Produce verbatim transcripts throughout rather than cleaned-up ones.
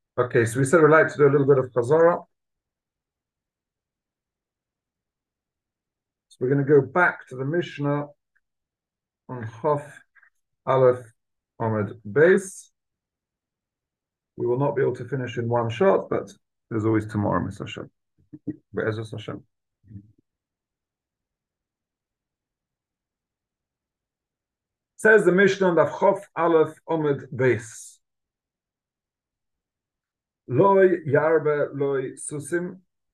Okay, so we said we'd like to do a little bit of Chazorah. So we're going to go back to the Mishnah on Chof Aleph Amud Beis. We will not be able to finish in one shot, but there's always tomorrow, Mister Hashem. Be'ezus Hashem. Says the Mishnah on Chof Aleph Amud Beis. Loi yarbe loi susim.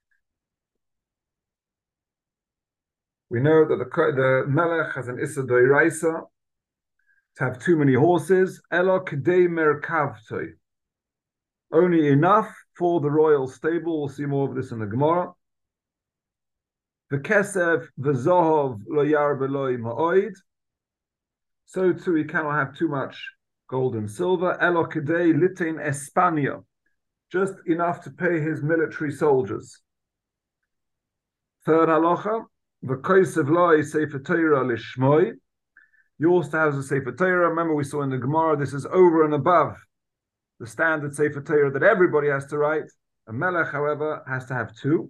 We know that the, the Melech has an Issa Doiraisa to have too many horses. Elo Kedei Merkavtoi. Only enough for the royal stable. We'll see more of this in the Gemara. The kesef, the zohov, lo yarbe lo ma'oid. So too, he cannot have too much gold and silver. Elo kedei litin Espania, just enough to pay his military soldiers. Third halacha, the kosev loy sefer Torah lishmoi. You also have a sefer Torah. Remember, we saw in the Gemara, this is over and above the standard sefer Torah that everybody has to write. A melech, however, has to have two.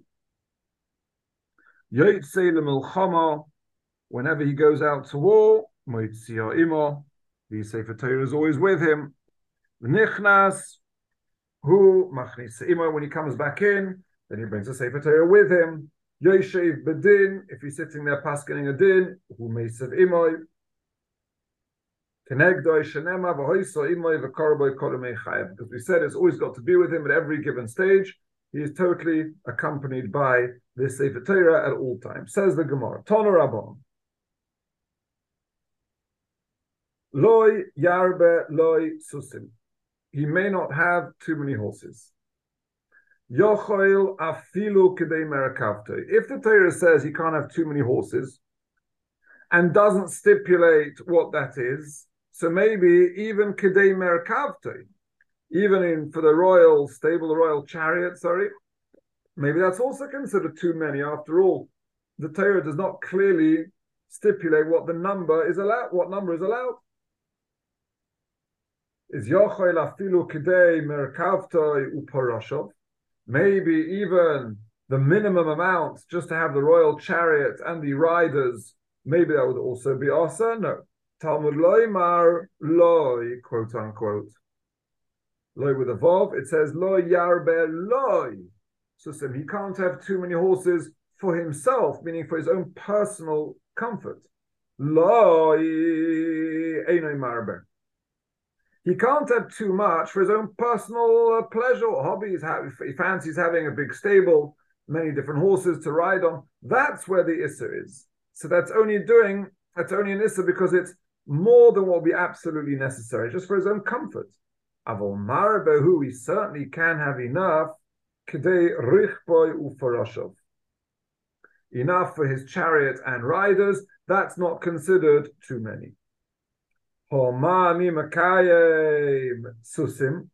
Yotzei lemilchama, whenever he goes out to war, moitzia imo, the sefer Torah is always with him. Nichnas, who machnis imo, when he comes back in, then he brings the sefer Torah with him. Yoshev bedin, if he's sitting there paskening a din, who meisav imo. Because we said it's always got to be with him at every given stage. He is totally accompanied by this Sefer Torah at all times. Says the Gemara, Tana Rabban. Loi yarbe loi susim. He may not have too many horses. Yochoil afilu kedei merakavtoi. If the Torah says he can't have too many horses and doesn't stipulate what that is, so maybe even kedei merakavtoi, even in for the royal stable, the royal chariot, sorry, maybe that's also considered too many. After all, the Torah does not clearly stipulate what the number is allowed. What number is allowed? Is yochel afilu kedei merakavtoi uparashov? Maybe even the minimum amount just to have the royal chariot and the riders. Maybe that would also be asa. No, Talmud loymar loy, quote unquote. Loy with a vav, it says loy yarbe loy. So he can't have too many horses for himself, meaning for his own personal comfort. Loy einay marbe. He can't have too much for his own personal uh, pleasure or hobby. He fancies having a big stable, many different horses to ride on. That's where the issa is. So that's only doing, that's only an issa because it's more than what would be absolutely necessary, just for his own comfort. Avol marabehu, he certainly can have enough, kedei richboi ufarashov. Enough for his chariot and riders. That's not considered too many. Homani makayim susim.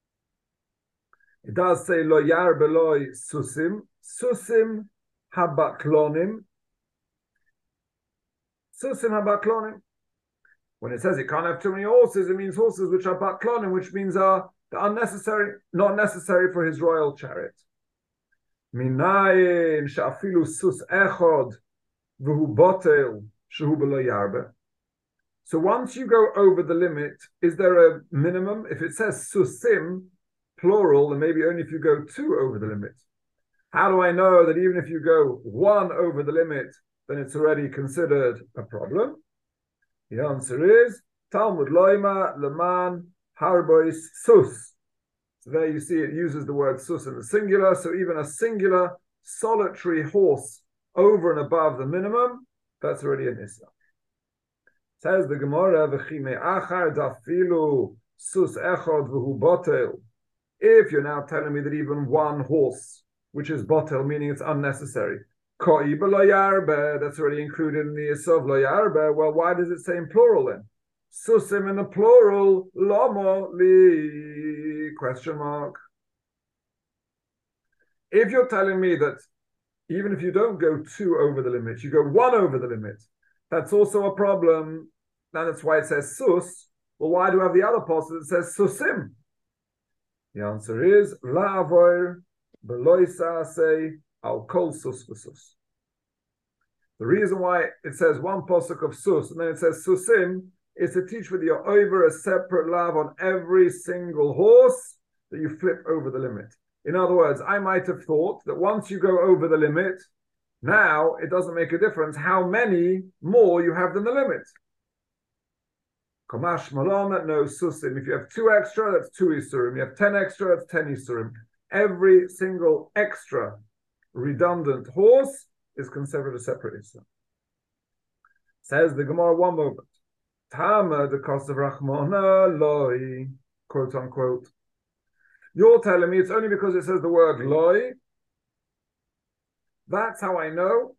It does say lo yar beloy susim. Susim habaklonim. Susim habaklonim. When it says it can't have too many horses, it means horses which are baklonim, which means are unnecessary, not necessary for his royal chariot. Minayin shafilu sus echod v'hu botel shehu beloy yarbe. So once you go over the limit, is there a minimum? If it says susim, plural, then maybe only if you go two over the limit. How do I know that even if you go one over the limit, then it's already considered a problem? The answer is Talmud loima leman harbois sus. So there you see it uses the word sus in the singular. So even a singular solitary horse over and above the minimum, that's already an issa. Says the Gemara, "V'chime achar dafilu sus echod v'hu botel." If you're now telling me that even one horse, which is botel, meaning it's unnecessary, ko'iba lo yarbe, that's already included in the isov lo yarbe. Well, why does it say in plural then? Susim in the plural, lomo li, question mark. If you're telling me that even if you don't go two over the limit, you go one over the limit, that's also a problem. Now that's why it says sus. Well, why do we have the other passage that says susim? The answer is la'avoir b'loi sa'asei al kol sus v'sus. The reason why it says one posuk of sus and then it says susim is to teach with you're over a separate lav on every single horse that you flip over the limit. In other words, I might have thought that once you go over the limit, now it doesn't make a difference how many more you have than the limit. Kamash malama, no susim. If you have two extra, that's two isurim. You have ten extra, that's ten isurim. Every single extra redundant horse is considered a separate issur. Says the Gemara one moment. Tama the cost of Rachmana loi, quote unquote. You're telling me it's only because it says the word loi. That's how I know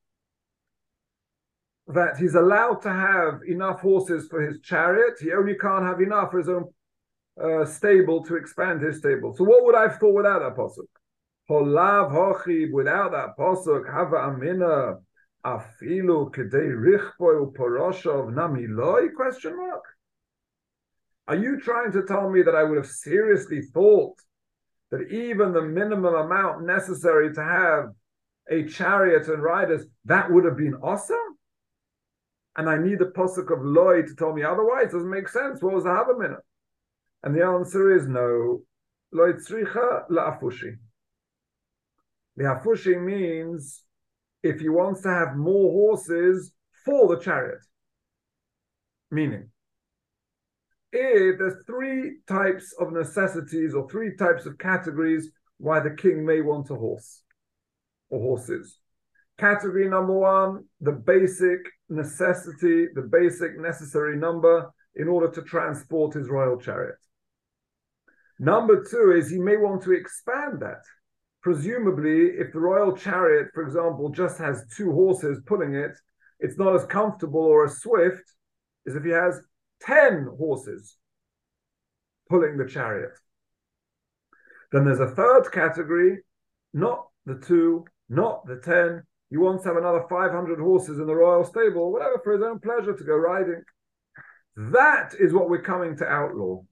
that he's allowed to have enough horses for his chariot. He only can't have enough for his own uh, stable to expand his stable. So what would I have thought without that pasuk? Holav hochib, without that pasuk, hava amina afilu kedei richboi uporoshav nami loi? Question mark. Are you trying to tell me that I would have seriously thought that even the minimum amount necessary to have a chariot and riders, that would have been awesome? And I need the pasuk of loi to tell me otherwise? It doesn't make sense. What was the havamina? And the answer is no. Loi tzricha la'afushi. The hafushi means if he wants to have more horses for the chariot. Meaning, if there's three types of necessities or three types of categories why the king may want a horse or horses. Category number one, the basic necessity, the basic necessary number in order to transport his royal chariot. Number two is he may want to expand that. Presumably, if the royal chariot, for example, just has two horses pulling it, it's not as comfortable or as swift as if he has ten horses pulling the chariot. Then there's a third category, not the two, not the ten. He wants to have another five hundred horses in the royal stable, whatever, for his own pleasure to go riding. That is what we're coming to outlaw.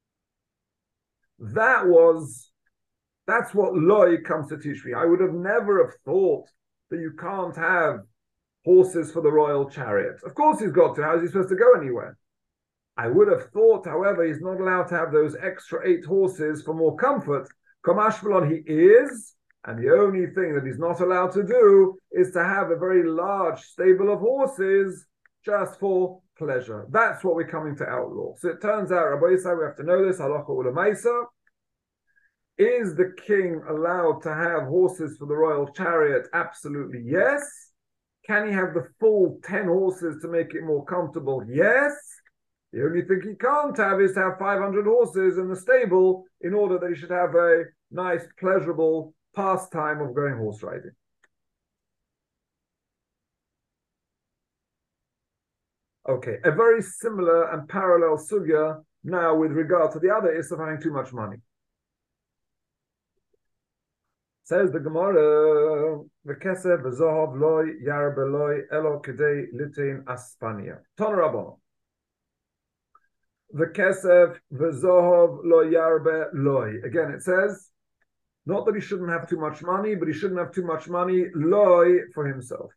That was, that's what loi comes to teach me. I would have never have thought that you can't have horses for the royal chariot. Of course he's got to. How is he supposed to go anywhere? I would have thought, however, he's not allowed to have those extra eight horses for more comfort. Kamashvalon, he is, and the only thing that he's not allowed to do is to have a very large stable of horses just for pleasure. That's what we're coming to outlaw. So it turns out, Rabbi Yisai, we have to know this, halacha ulamaisa. Is the king allowed to have horses for the royal chariot? Absolutely yes. Can he have the full ten horses to make it more comfortable? Yes. The only thing he can't have is to have five hundred horses in the stable in order that he should have a nice, pleasurable pastime of going horse riding. Okay, a very similar and parallel sugya now with regard to the other is of having too much money. Says the Gemara, "V'kesef v'zohav loy yarbe loy elo kedei litin aspania." Ton Rabbanon. V'kesef v'zohav lo yarbe loy. Again, it says not that he shouldn't have too much money, but he shouldn't have too much money loy for himself.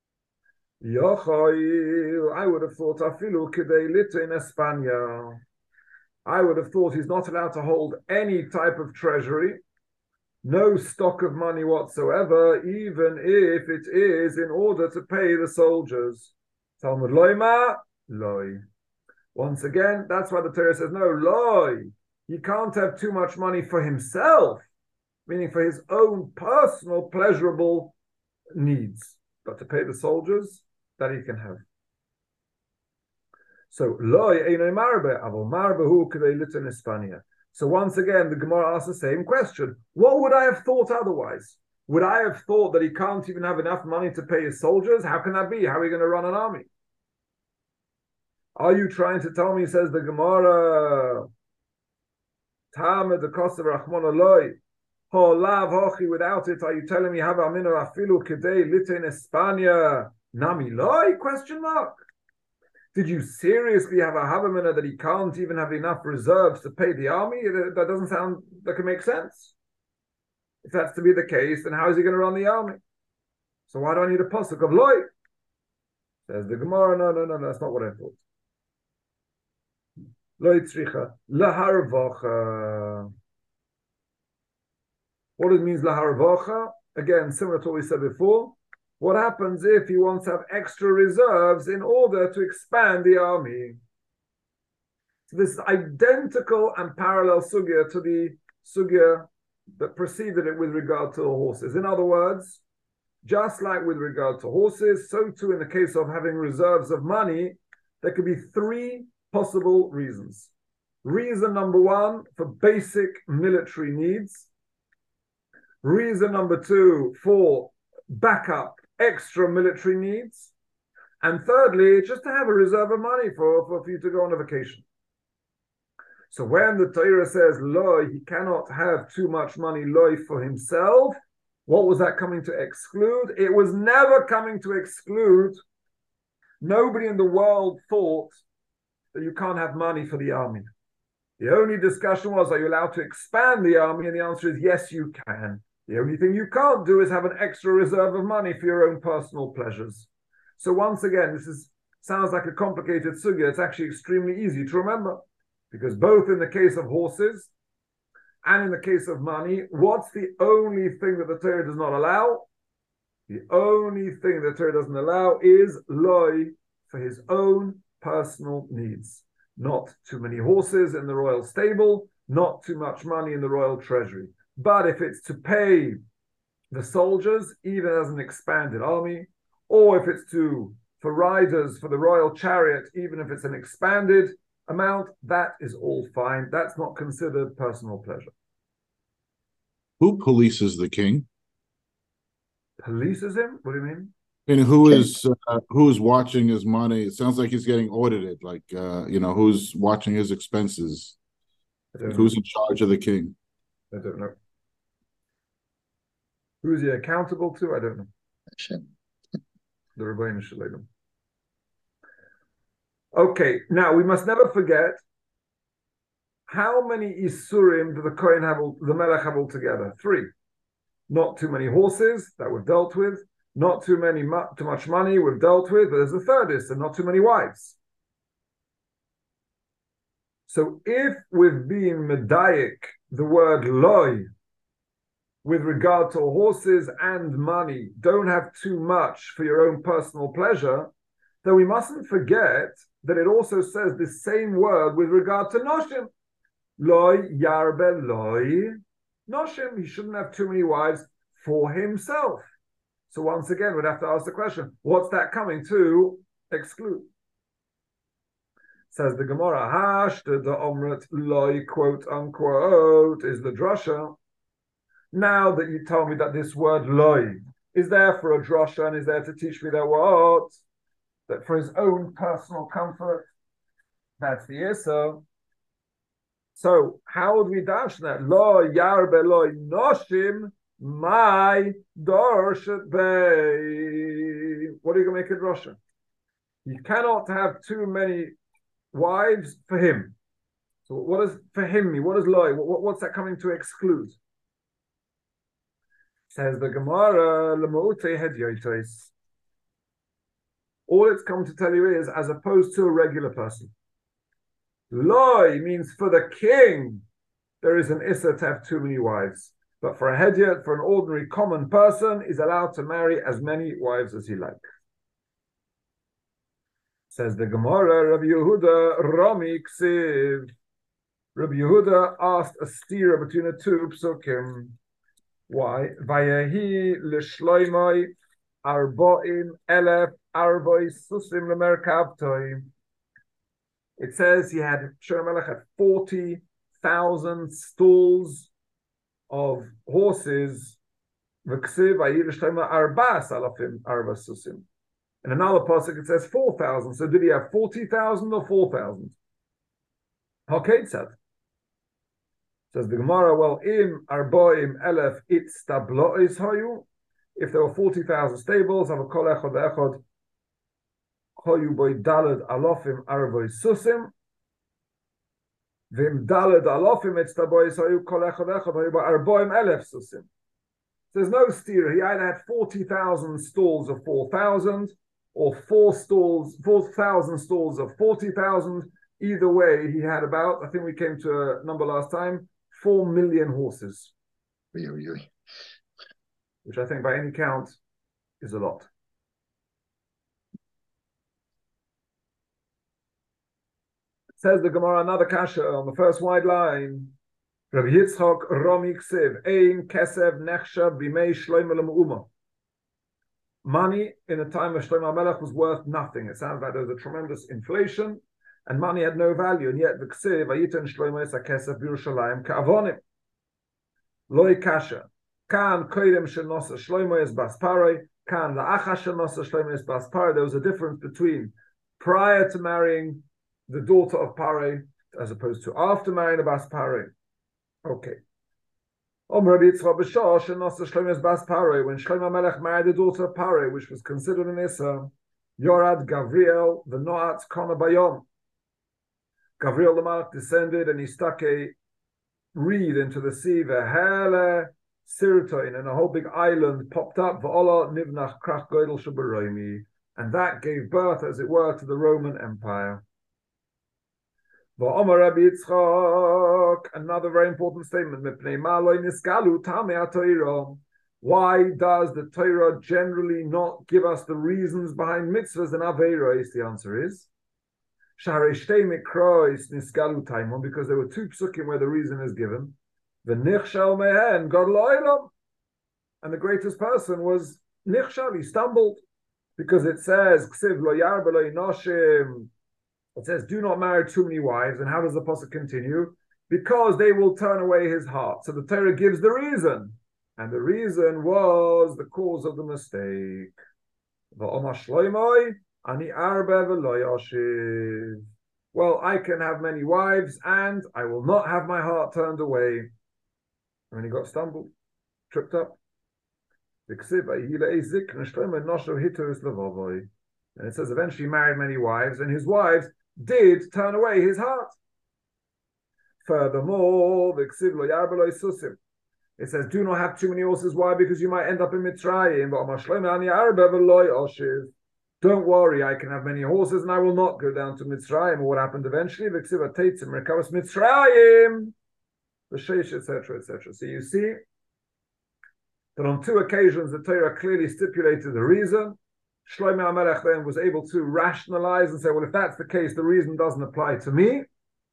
Yochai, I would have thought afilu kedei litin Espana. I would have thought he's not allowed to hold any type of treasury, no stock of money whatsoever, even if it is in order to pay the soldiers. Talmud loyma loy. Once again, that's why the Torah says no loy. He can't have too much money for himself, meaning for his own personal pleasurable needs, but to pay the soldiers, that he can have. So loy eino marbe avo marbehu kedei litin Espana. So once again, the Gemara asks the same question. What would I have thought otherwise? Would I have thought that he can't even have enough money to pay his soldiers? How can that be? How are we going to run an army? Are you trying to tell me, says the Gemara, Tamed the cost of Rachmana loy, ho lav hochi, without it, are you telling me, hava aminu afilu kedei litin Espana nami loy? Question mark. Did you seriously have a Havamina that he can't even have enough reserves to pay the army? That doesn't sound that can make sense. If that's to be the case, then how is he going to run the army? So why do I need a pasuk of loy? Says the Gemara, no, no, no, no, that's not what I thought. Loy tzricha laharvacha. What it means laharvacha? Again, similar to what we said before. What happens if he wants to have extra reserves in order to expand the army? So this is identical and parallel sugya to the sugya that preceded it with regard to the horses. In other words, just like with regard to horses, so too in the case of having reserves of money, there could be three possible reasons. Reason number one, for basic military needs. Reason number two, for backup, extra military needs. And thirdly, just to have a reserve of money for, for, for you to go on a vacation. So when the Torah says, loy, he cannot have too much money, loy, for himself, what was that coming to exclude? It was never coming to exclude. Nobody in the world thought that you can't have money for the army. The only discussion was, are you allowed to expand the army? And the answer is, yes, you can. The only thing you can't do is have an extra reserve of money for your own personal pleasures. So once again, this is sounds like a complicated sugya. It's actually extremely easy to remember. Because both in the case of horses and in the case of money, what's the only thing that the Torah does not allow? The only thing the Torah doesn't allow is loy, for his own personal needs. Not too many horses in the royal stable, not too much money in the royal treasury. But if it's to pay the soldiers, even as an expanded army, or if it's to for riders for the royal chariot, even if it's an expanded amount, that is all fine. That's not considered personal pleasure. Who polices the king? Polices him? What do you mean? And who is uh, who's watching his money? It sounds like he's getting audited. Like uh, you know, who's watching his expenses? Who's know. in charge of the king? I don't know. Who's he accountable to? I don't know. The Rebbeinu Shalom. Okay, now we must never forget how many Isurim do the Kohen have, the Melech have altogether? Three. Not too many horses that we've dealt with. Not too many, too much money we've dealt with. But there's a third is, and not too many wives. So if we've been medayik the word loy with regard to horses and money, don't have too much for your own personal pleasure, then we mustn't forget that it also says the same word with regard to noshim. Loy yarbe loy noshim. He shouldn't have too many wives for himself. So once again, we'd have to ask the question, what's that coming to exclude? Says the Gemara, hashta the omrat loy, quote unquote, is the drasha. Now that you told me that this word loy is there for a drasha and is there to teach me that what? That for his own personal comfort, that's the answer. So how would we dash that? Lo yarbe lo noshim my dorshet be. What are you going to make it Russia? You cannot have too many wives for him. So what does for him mean? What is loy? What, what's that coming to exclude? Says the Gemara, L'mote hedyotos. All it's come to tell you is, as opposed to a regular person. Loy means for the king, there is an issa to have too many wives. But for a hedyot, for an ordinary common person, is allowed to marry as many wives as he likes. Says the Gemara, Rabbi Yehuda, Rami Ksiv. Rabbi Yehuda asked a steer between the two psukim. Why? Vayehi l'shloimoi arboim elef arboi susim lemerkavtoi. It says he had, Shlomo Melech had forty thousand stalls of horses. V'ksiv vayehi l'shloimoi arbas alafim arba susim. In another pasuk it says four thousand. So did he have forty thousand or four thousand? Okay, said. Says the Gemara, well, im arboim elef itztablois hayu. If there were forty thousand stables, have a kol echad echad Choyu boy dalad alofim arvoy susim. Vim dalad alofim etztaboy soyu kol echad echad hoyu bo arboim elef susim. There's no steer. He either had forty thousand stalls of four thousand or four stalls, four thousand stalls of forty thousand. Either way, he had about, I think we came to a number last time, four million horses. Oy, oy, oy. Which I think by any count is a lot. Says the Gemara, another kasha on the first wide line. Rabbi Yitzchok Romi Ksiv, Ein Kesev Nechshav Bimei Shlomo L'Me'uma. Money in the time of Shlomo HaMelech was worth nothing. It sounds like there was a tremendous inflation, and money had no value. And yet the Ksiv, Vayitan Shlomo Es HaKesef B'Yerushalayim Ka'avonim. Loi Kasha. Kan Koidem Shenosa Shlomo Es Bas Paroi. Kan La'acha Shenosa Shlomo Es Bas Paroi. There was a difference between prior to marrying the daughter of Paroi as opposed to after marrying the Bas Paroi. Okay. Om Rabbi Yitzchak B'Shah Shenosa Shlomo Es Bas Paroi. When Shlomo Melech married the daughter of Paroi, which was considered an Issa, Yorad Gavriel the Noat Kona Bayom. Gavriel the Malach descended and he stuck a reed into the sea. Vehele Sirtoin, and a whole big island popped up. V'ola Nivnach Krach Goydel Shabaroimi, and that gave birth, as it were, to the Roman Empire. V'Omar Rabbi Yitzchak, another very important statement. Why does the Torah generally not give us the reasons behind mitzvahs and aveiros? The answer is because there were two psukim where the reason is given. And the greatest person was Nichshal, he stumbled, because it says it says, do not marry too many wives. And how does the pasuk continue? Because they will turn away his heart. So the Torah gives the reason. And the reason was the cause of the mistake. Well, I can have many wives and I will not have my heart turned away. And he got stumbled, tripped up. And it says eventually he married many wives, and his wives did turn away his heart. Furthermore, it says, do not have too many horses. Why? Because you might end up in Mitzrayim. Don't worry, I can have many horses and I will not go down to Mitzrayim. What happened eventually? Mitzrayim, et cetera, et cetera. So you see that on two occasions the Torah clearly stipulated the reason. Shlomo HaMelech then was able to rationalize and say, well, if that's the case, the reason doesn't apply to me.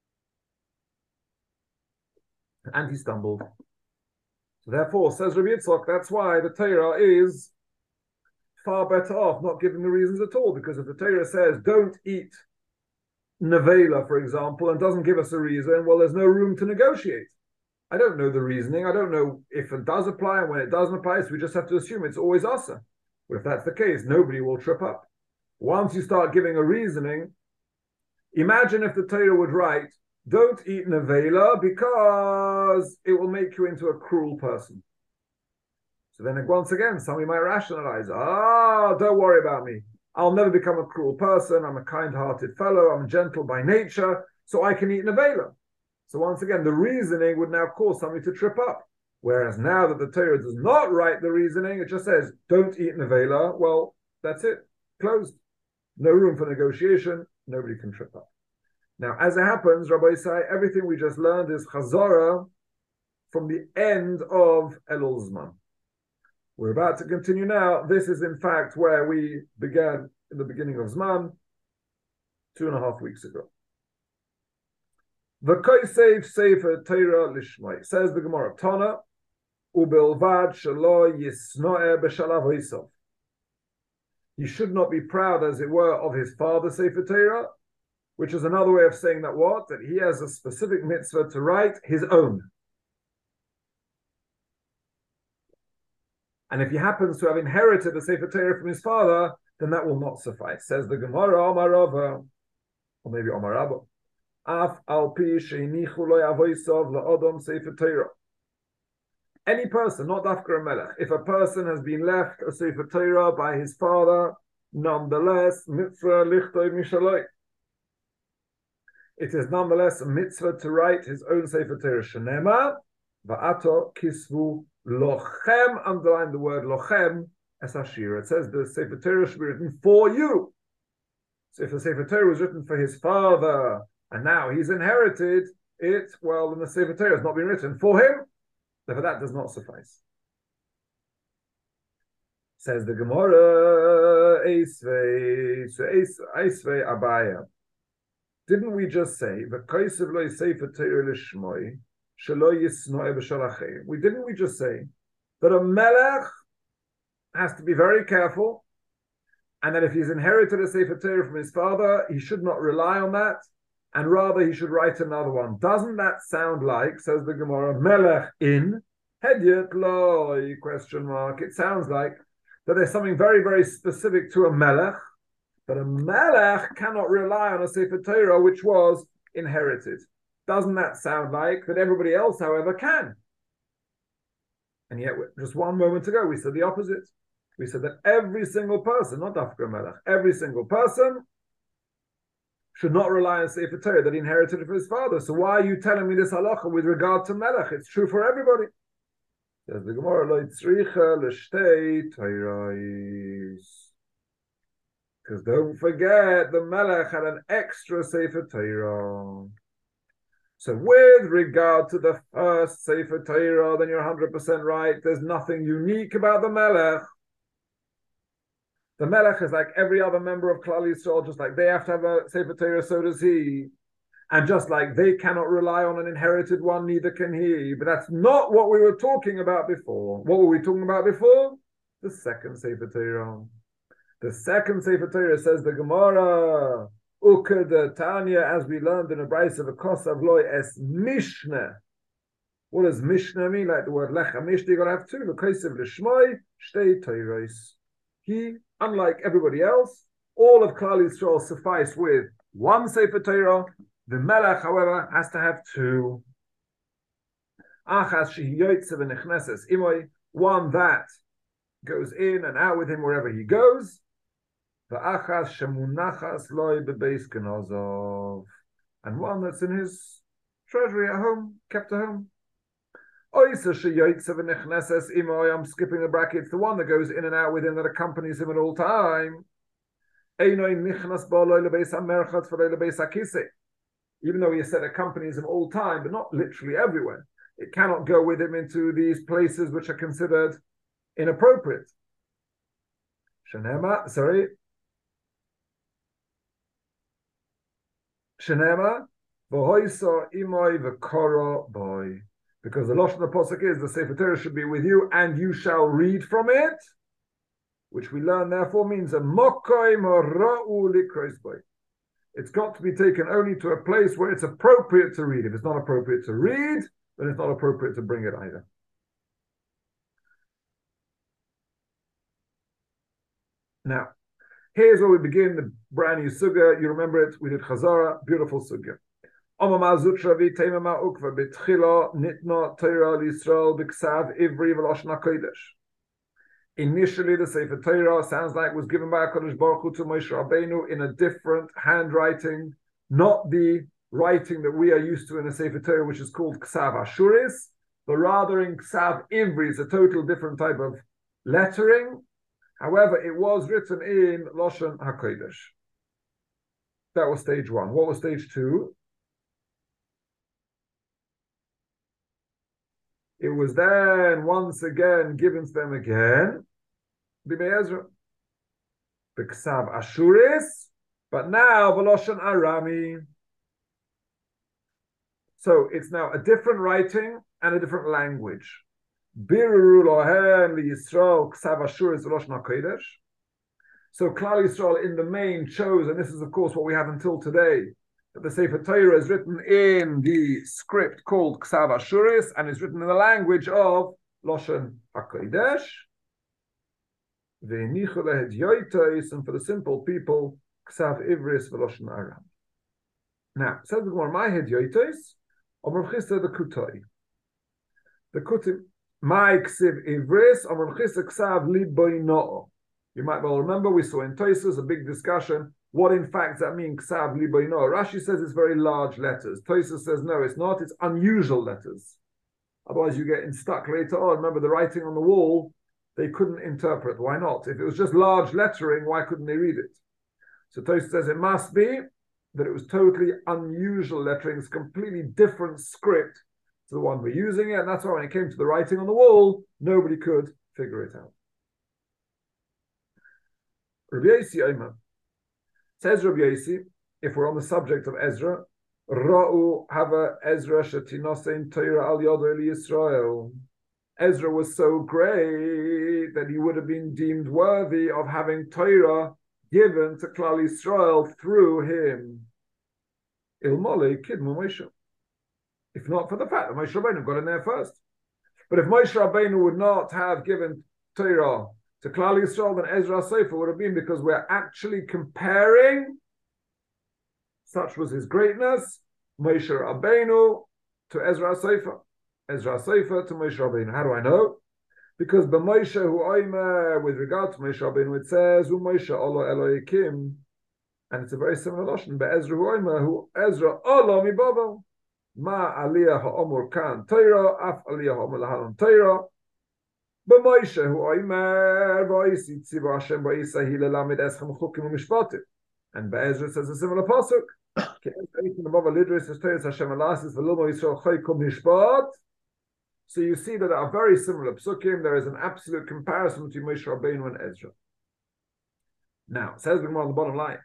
And he stumbled. So therefore, says Rabbi Yitzchak, that's why the Torah is far better off not giving the reasons at all. Because if the Torah says, don't eat nevela, for example, and doesn't give us a reason, well, there's no room to negotiate. I don't know the reasoning. I don't know if it does apply and when it doesn't apply, so we just have to assume it's always asa. But if that's the case, nobody will trip up. Once you start giving a reasoning, imagine if the Torah would write, don't eat nevela because it will make you into a cruel person. So then once again, somebody might rationalize, ah, oh, don't worry about me. I'll never become a cruel person. I'm a kind-hearted fellow. I'm gentle by nature, so I can eat nevela. So once again, the reasoning would now cause somebody to trip up. Whereas now that the Torah does not write the reasoning, it just says, don't eat nevela. Well, that's it. Closed. No room for negotiation. Nobody can trip up. Now, as it happens, Rabbi say, everything we just learned is Chazara from the end of Elul Zman. We're about to continue now. This is, in fact, where we began in the beginning of Zman, two and a half weeks ago. V'koisev sefer Torah lishmai, says the Gemara Tana, ubilvad shelo yisnoe b'shalav hoisav. He should not be proud, as it were, of his father Sefer Torah, which is another way of saying that what? That he has a specific mitzvah to write his own. And if he happens to have inherited the Sefer Torah from his father, then that will not suffice. Says the Gemara, Omar Rava, or maybe Omar Rabba. Af al pi sheinichu lo yavoisav la'odom Sefer Torah. Any person, not Dafka Melech, if a person has been left a Sefer Torah by his father, nonetheless mitzvah lichtoi mishaloi. It is nonetheless a mitzvah to write his own Sefer Torah. Shenema va'ato kisvu lochem. Underline the word lochem as Hashira. It says the Sefer Torah should be written for you. So if the Sefer Torah was written for his father and now he's inherited it, well, then the Sefer Torah has not been written for him. Therefore, that does not suffice. Says the Gemara, Eisvei, so Eisvei Abaya. Didn't we just say the Kaisav lo Sefer Torah lishmoi shelo yisnoe b'shalachei? We didn't we just say that a melech has to be very careful, and that if he's inherited a Sefer Torah from his father, he should not rely on that, and rather he should write another one. Doesn't that sound like, says the Gemara, melech in hedyet lo? Question mark. It sounds like that there's something very, very specific to a melech. But a melech cannot rely on a Sefer Torah which was inherited. Doesn't that sound like that everybody else, however, can? And yet, just one moment ago, we said the opposite. We said that every single person, not Dafka Melech, every single person should not rely on Sefer Torah that he inherited from his father. So why are you telling me this halacha with regard to melech? It's true for everybody. Says the Gemara, lo tzricha l'shtei Torahos. Because don't forget, the Melech had an extra Sefer Torah. So with regard to the first Sefer Torah, then you're one hundred percent right. There's nothing unique about the Melech. The Melech is like every other member of Klal Yisrael, just like they have to have a Sefer Torah, so does he. And just like they cannot rely on an inherited one, neither can he. But that's not what we were talking about before. What were we talking about before? The second Sefer Torah. The second Sefer Torah, says the Gemara, Uked Tanya, as we learned in a Brayso of a Kosav Loy es Mishnah. What does Mishnah mean? Like the word Lecha Mishnah, you've got to have two. The Kosav Lishmoi, Shtei Torahos. He, unlike everybody else, all of Klal Yisrael suffice with one Sefer Torah. The Melech, however, has to have two. Achas Shehi Yotze V'Nechneses Imoi, one that goes in and out with him wherever he goes. V'achas shemunachas loy bebeis genozov, and one that's in his treasury at home, kept at home. Oisa sheyoytze v'nechneses imoy, I'm skipping the brackets, the one that goes in and out with him, that accompanies him at all time. Einoy nichnas bo loy lebeis hamerchat v'loy lebeis hakisei. Even though he said accompanies him all time, but not literally everywhere. It cannot go with him into these places which are considered inappropriate. Shenema, sorry. Shenema, v'hoisa imoy v'koro boy. Because the Lashon of the Pasuk is, the Sefer Torah should be with you, and you shall read from it, which we learn therefore means a mokoy mora'u likros boy. It's got to be taken only to a place where it's appropriate to read. If it's not appropriate to read, then it's not appropriate to bring it either. Now, here's where we begin the brand new sugya. You remember it, we did Chazara, beautiful sugya. Initially, the Sefer Torah sounds like it was given by HaKadosh Baruch Hu to Moshe Rabbeinu in a different handwriting, not the writing that we are used to in the Sefer Torah, which is called Ksav Ashuris, but rather in Ksav Ivri, it's a total different type of lettering. However, it was written in Lashon HaKodesh. That was stage one. What was stage two? It was then once again given to them again, B'mei Ezra, B'ksav Ashuris, but now V'loshan Arami. So it's now a different writing and a different language. Biruru lohem liyisrael ksav ashuris v'loshan hakodesh. So Klal Yisrael in the main chose, and this is of course what we have until today, that the Sefer Torah is written in the script called Ksav Ashuris and is written in the language of Loshan HaKodesh. Ve'nichu lehedyotos, and for the simple people, Ksav Ivris v'Loshan Aram. Now, says the Gemara, my hedyotos, Amar Chisda the Kutoi. The Kutim, my Ksiv Ivris, Amar Chisda Ksav Liboy No'o. You might well remember we saw in Tosfos a big discussion. What in fact does that mean? Ksav liboino. Rashi says it's very large letters. Tosfos says no, it's not. It's unusual letters. Otherwise, you get stuck later on. Remember the writing on the wall. They couldn't interpret. Why not? If it was just large lettering, why couldn't they read it? So Tosfos says it must be that it was totally unusual lettering. It's completely different script to the one we're using it. And that's why when it came to the writing on the wall, nobody could figure it out. Rabbi Yosi Omer. Says Rabbi Yosi, if we're on the subject of Ezra, Ra'u hava Ezra shetinosein Torah al yodo Eli Yisrael. Ezra was so great that he would have been deemed worthy of having Torah given to Klal Yisrael through him. Ilmole kidmu Moshe. If not for the fact that Moshe Rabbeinu got in there first. But if Moshe Rabbeinu would not have given Torah to Klal Yisrael, then Ezra Sefer would have been, because we're actually comparing, such was his greatness, Moshe Rabbeinu to Ezra Sefer. Ezra Sefer to Moshe Rabbeinu. How do I know? Because b'Moshe hu oimer, with regard to Moshe Rabbeinu, it says hu Moshe olo Elohikim, and it's a very similar lashon. But Ezra hu oimer hu Ezra olo mibovel ma aliyah ha'omur kan Torah af aliyah ha'omur lahalon Torah. b'Moshe hu oimer v'oisi tziva Hashem v'oisahi lelamid eschem chukim u'mishpatim. And Be'ezra says a similar pasuk. So you see that there are very similar psukim. There is an absolute comparison between Moshe Rabbeinu and Ezra. Now, it says the Gemara on the bottom line,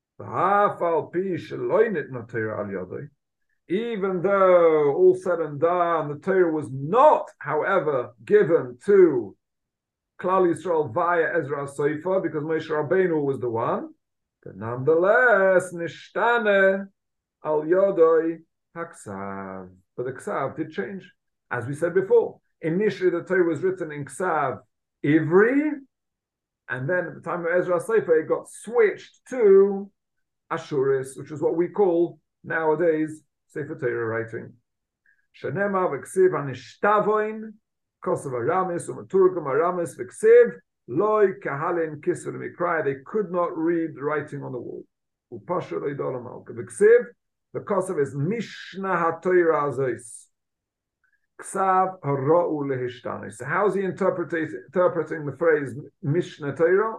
even though all said and done, the Torah was not, however, given to Klal Yisrael via Ezra Sefer, because Moshe Rabbeinu was the one, but nonetheless, nishtane al yodoi haksav. But the ksav did change. As we said before, initially the Torah was written in Ksav Ivri, and then at the time of Ezra Sefer, it got switched to Ashuris, which is what we call nowadays Sefer Torah writing. Shanema v'ksiv anishtavoin, kosav aramis, umaturgum aramis v'ksiv, loy kahalin kisur mikrai. They could not read the writing on the wall. Upasha loidolam alka v'ksiv. The kosav is Mishnah HaTorah Azois. Ksav hara'u lehishtani. So how is he interpreting interpreting the phrase Mishnah Torah?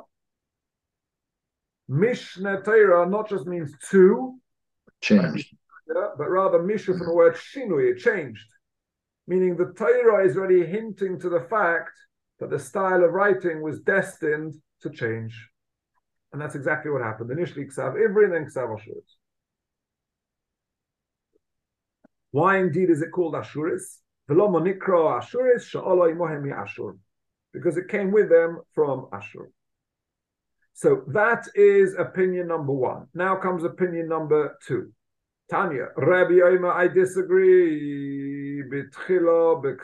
Mishnah Torah not just means two, changed, but rather Mishnah from the word shinui, it changed. Meaning the Torah is already hinting to the fact that the style of writing was destined to change. And that's exactly what happened. Initially Ksav Ivri and then Ksav Ashuris. Why indeed is it called Ashuris? Because it came with them from Ashur. So that is opinion number one. Now comes opinion number two. Tanya, Rabbi Omer, I disagree. The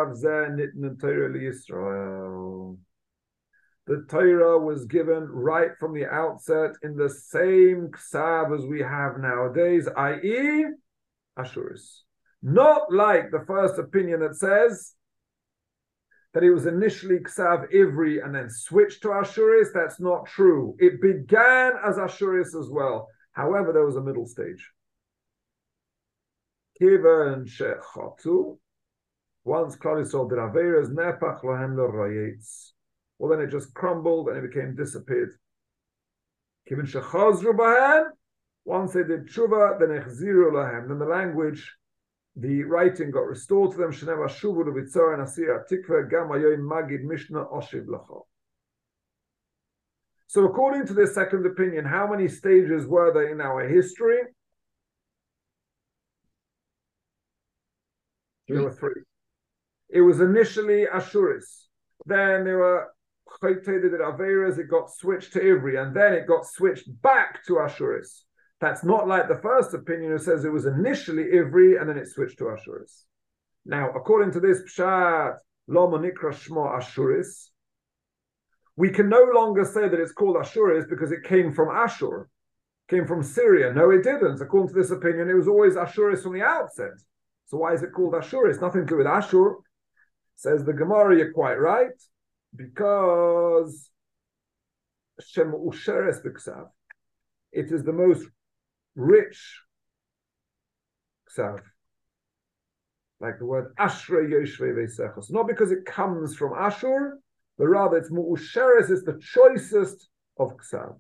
Torah was given right from the outset in the same ksav as we have nowadays, that is, Ashuris. Not like the first opinion that says that it was initially Ksav Ivri and then switched to Ashuris. That's not true. It began as Ashuris as well. However, there was a middle stage. Kivan shechatu. Once Klal Yisrael did Averas, nepach lohem l'rayetz. Well, then it just crumbled and it became disappeared. Kivan shechazru bahem. Once they did tshuva, then echziru lahem. Then the language, the writing got restored to them. Sheneva shuvu levitzor and asir atikva gam ayoy magid mishnah oshiv lacha. So according to this second opinion, how many stages were there in our history? Three. There were three. It was initially Ashuris. Then there were chayteded Averas, it got switched to Ivri, and then it got switched back to Ashuris. That's not like the first opinion who says it was initially Ivri and then it switched to Ashuris. Now, according to this Pshat, Lo Monikra Shmo Ashuris, we can no longer say that it's called Ashuris because it came from Ashur, came from Syria. No, it didn't. According to this opinion, it was always Ashuris from the outset. So why is it called Ashuris? Nothing to do with Ashur. Says the Gemara, you're quite right, because shemu'usheres b'ksav. It is the most rich ksav. Like the word Ashrei Yoshvei Veisechos. Not because it comes from Ashur, but rather it's mu'usheres, it's the choicest of ksav.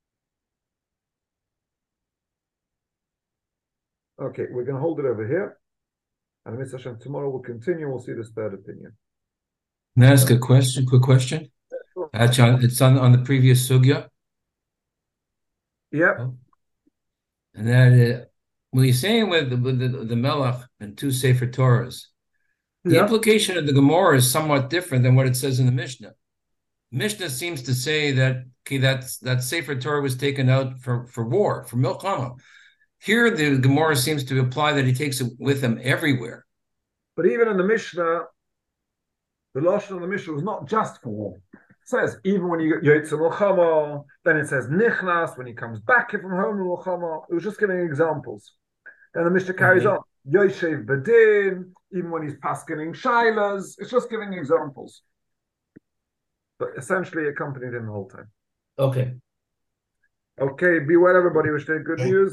Okay, we're going to hold it over here. And Mister Hashem, tomorrow we'll continue. We'll see this third opinion. Can I ask a question? Quick question. Actually, it's on, on the previous sugya. Yeah. Oh. And that uh, when you're saying with the, with the, the Melech and two Sefer Torahs, the Yeah. implication of the Gemara is somewhat different than what it says in the Mishnah. Mishnah seems to say that okay, that's, that Sefer Torah was taken out for, for war, for milchama. Here, the Gemara seems to imply that he takes it with him everywhere. But even in the Mishnah, the Lashon of the Mishnah was not just for war. It says, even when you get Yotze Milchama, then it says Nichnas, when he comes back from home in Milchama. It was just giving examples. Then the Mishnah carries Okay. on. Yoshev Bedin, even when he's paskening Shailas, it's just giving examples. But essentially accompanied him the whole time. Okay. Okay, be well, everybody. Wish they good news.